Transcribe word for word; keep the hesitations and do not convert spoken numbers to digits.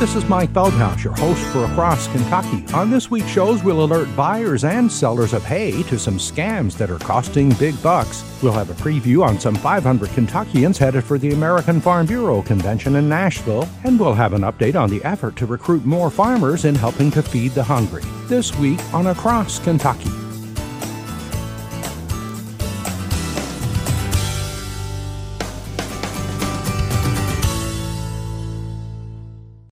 this is Mike Feldhaus, your host for Across Kentucky. On this week's shows, we'll alert buyers and sellers of hay to some scams that are costing big bucks. We'll have a preview on some five hundred Kentuckians headed for the American Farm Bureau Convention in Nashville, and we'll have an update on the effort to recruit more farmers in helping to feed the hungry. This week on Across Kentucky.